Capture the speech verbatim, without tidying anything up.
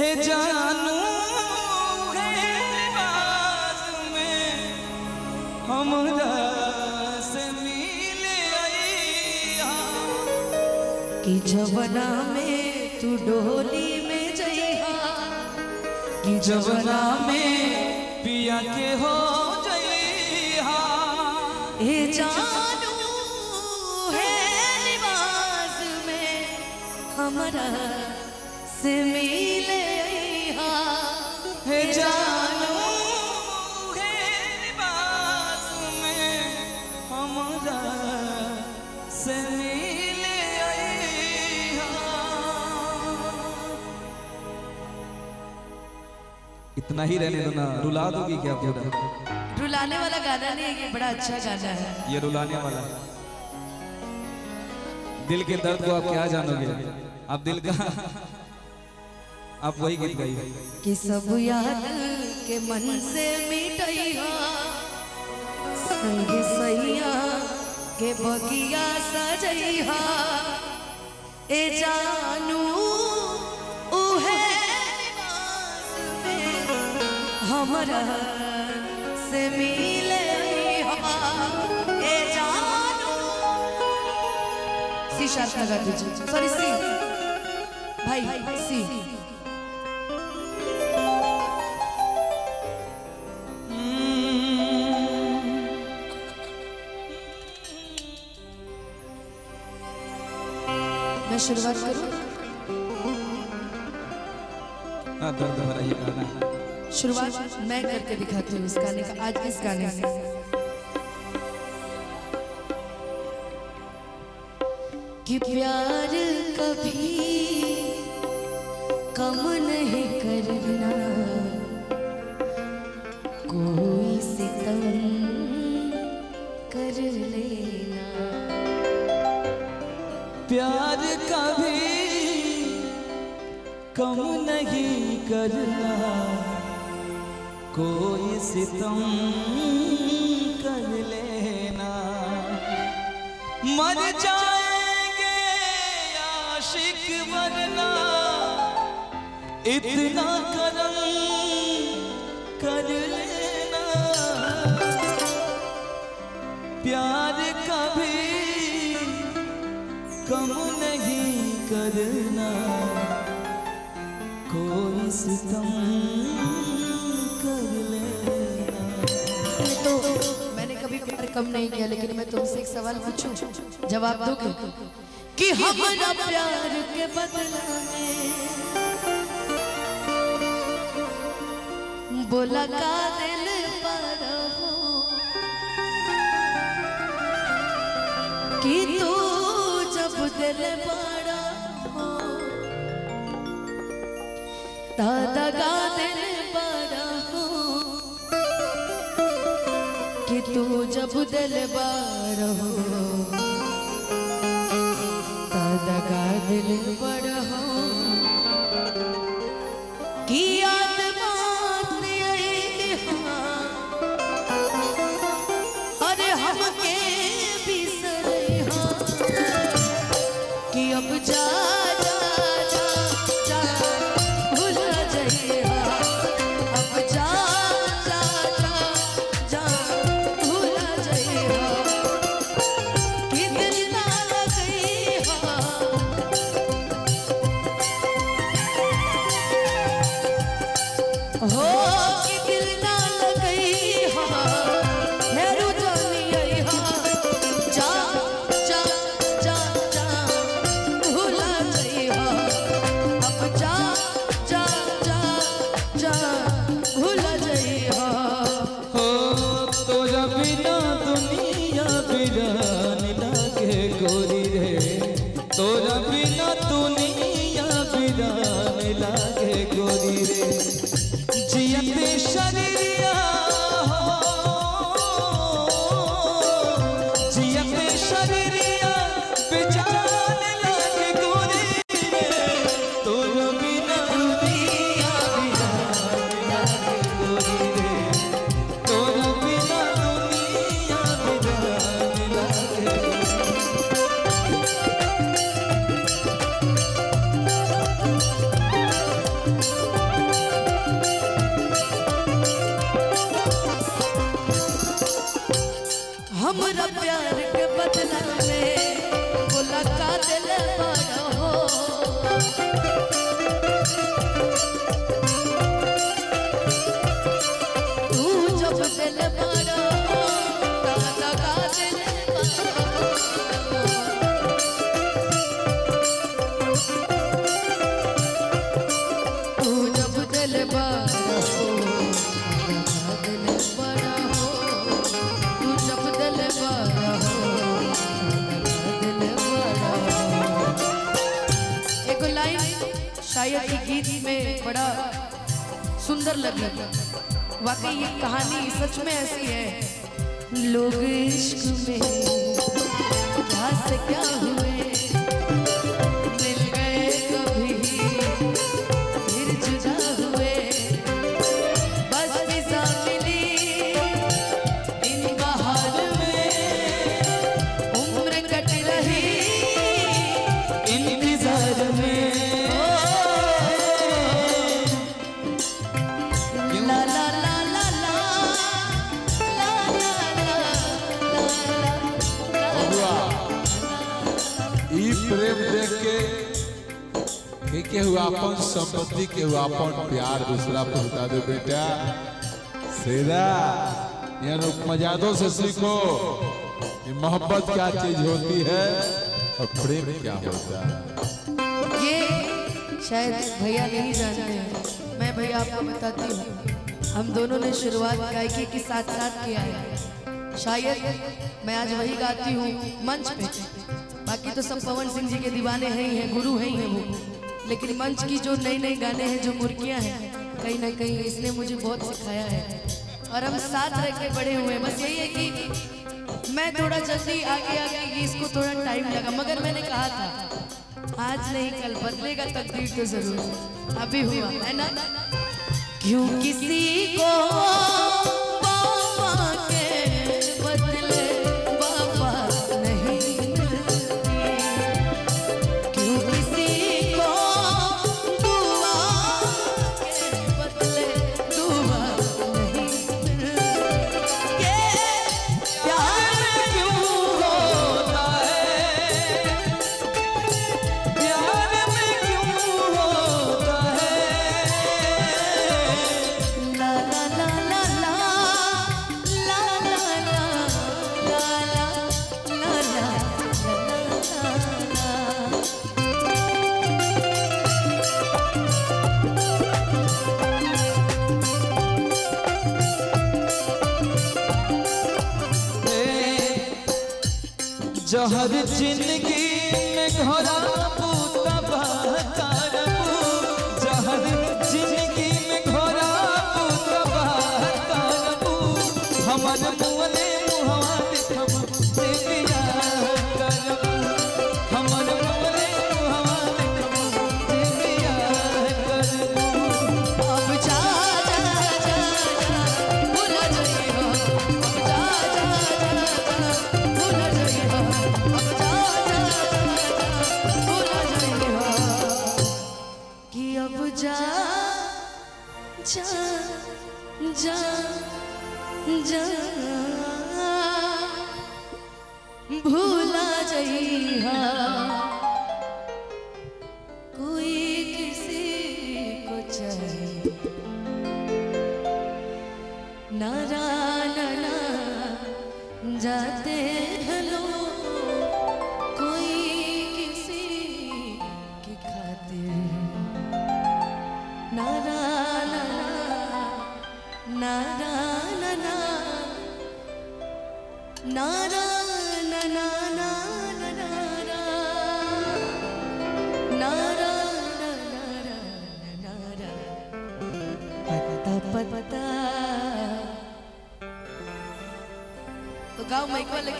जानू हमरा से मिले आइया कि जवना में तू डोली में जइहा कि जवना में पिया के हो जइहा ए जानू है लिबास में हमरा से मिले आइहा हे जानू से मिले आइहा। इतना ही रहने दो ना, रुला दोगी क्या पूरा? रुलाने वाला गाना नहीं है, ये बड़ा अच्छा गाना है। ये रुलाने वाला दिल के दर्द को आप क्या जानोगे? आप दिल का आप वही गीत गाइए कि सब याद के मन से मिटइहा संग सैया के बगिया सजइहा ए जानू उहे लिबास में हमरा से मिले आइहा ए जानू। सी शार्प लगा दीजिए, सॉरी सी भाई सी। मैं शुरुआत करूं? हाँ, दर्द भरा ये गाना है। शुरुआत मैं करके दिखाती हूँ इस गाने का, आज इस गाने से। कि प्यार कभी कम नहीं करना, कोई सितम कर लेना। प्यार कभी कम नहीं करना, कोई सितम कर लेना। मर जाएंगे आशिक वरना इतना करम कर लेना। प्यार कभी कम नहीं करना, कोई सितम कर लेना। तो मैंने कभी प्यार कम नहीं किया, लेकिन मैं तुमसे एक सवाल पूछूं, जवाब दोगे? कि हमारा प्यार के बदला में बोला का दिल पर हो कि तू जब दिल बड़ा हो दादा का दिल बड़ा हो कि तू जब दिल बड़ा हो दादा का दिल बड़ा हो कि आत्मा अरे हमके कि अब जा जा जा जा भूल जाइए, अब जा जा जा जा भूल जाइए कि दिल ना लगी हो कि दिल ना लगी हेरू जानी आई जा जा जा जा भूला जाइहा, अब जा जा जा जा भूला जाइहा। हो तोरा बिना दुनिया बिरान लागे गोरी रे, तोरा बिना दुनिया बिरान लागे गोरी रे। जियते शरीरिया हो जियते शरीरिया बेजान लागे गोरी रे, तोरा बिना दुनिया बिरान लागे गोरी रे, तोरा बिना दुनिया बिरान लागे। हमरा प्यार के बदला में बोला का दिल बड़ा हो। तू जब दिल बड़ा हो दादा का दिल बड़ा हो। तू जब दिल बड़ा हो दादा का दिल बड़ा हो। तू जब दिल बड़ा हो दादा का दिल बड़ा हो। एक लाइन शायद ये गीत में बड़ा सुंदर लगी। वाकई ये कहानी सच में ऐसी है। लोग इश्क में क्या से क्या हुए, मिल गए कभी फिर जुदा हुए। बस फिजा मिली इन बहार में, उम्र कट रही इंतजार में। ला ला ला ला ला ई प्रेम देख के के के हुआ अपन संपत्ति के हुआ अपन प्यार दूसरा को बता दो बेटा। सेरा यानी मजादों से सीखो कि मोहब्बत क्या चीज होती है और प्रेम क्या होता है। ये शायद भैया नहीं जानते हैं, मैं भैया आपको बताती हूँ। हम दोनों ने शुरुआत गायकी के साथ साथ किया है। शायद मैं आज वही गाती हूँ मंच पे, बाकी तो सब पवन सिंह जी के दीवाने हैं ही हैं, गुरु हैं ही हैं वो। लेकिन मंच की जो नई नई गाने हैं, जो मुर्गियाँ हैं, कहीं ना कहीं इसने मुझे बहुत सिखाया है और हम साथ रह के बड़े हुए हैं। बस यही है कि मैं थोड़ा जल्दी आगे आगे कि इसको थोड़ा टाइम लगा, मगर मैंने कहा था आज नहीं कल बदलेगा तकदीर तो जरूर। अभी हुआ है ना। क्यों किसी को बाबा के बदले बाबा नहीं मिलती, क्यों किसी को दुआ के बदले दुआ नहीं मिलती। प्यार क्यों होता है, प्यार में क्यों होता है। ला ला ला ला ला ला ला ला ला ला ला जहर जिंदगी में घोरा तबाह करबू, जहर जिंदगी में घोरा तबाह करबू। हमर मुअले मुहवा देखम देविया करबू, हमर मुअले मुहवा देखम देविया करबू। अब जा जा जा जा भूल जाइए, अब जा जा जा जा भूल जाइए, अब जा जा जा भूल जाइए कि अब जा जा जा जा भूला जाइए। कोई किसी को चाहे नारा नाना जाते हैं लोग, कोई किसी की खातिर नारा नाना नारा नाना नारा नाना नारा नारा नारा पता पता। तो गाँव में एक बार